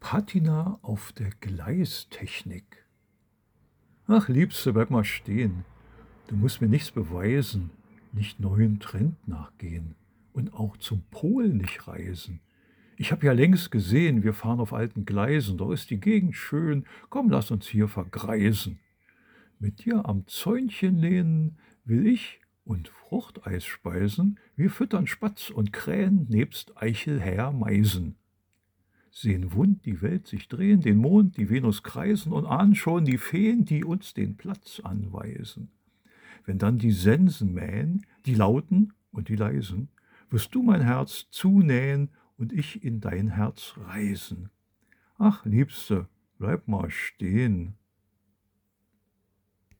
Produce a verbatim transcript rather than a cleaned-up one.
Patina auf der Gleistechnik. Ach, Liebste, bleib mal stehen. Du musst mir nichts beweisen, nicht neuen Trend nachgehen und auch zum Pol nicht reisen. Ich hab ja längst gesehen, wir fahren auf alten Gleisen, doch ist die Gegend schön, komm, lass uns hier vergreisen. Mit dir am Zäunchen lehnen will ich und Fruchteis speisen, wir füttern Spatz und Krähen nebst Eichelhäher Meisen. Sehen wund die Welt sich drehen, den Mond, die Venus kreisen und ahnen schon die Feen, die uns den Platz anweisen. Wenn dann die Sensen mähen, die Lauten und die Leisen, wirst du mein Herz zunähen und ich in dein Herz reisen. Ach, Liebste, bleib mal stehen.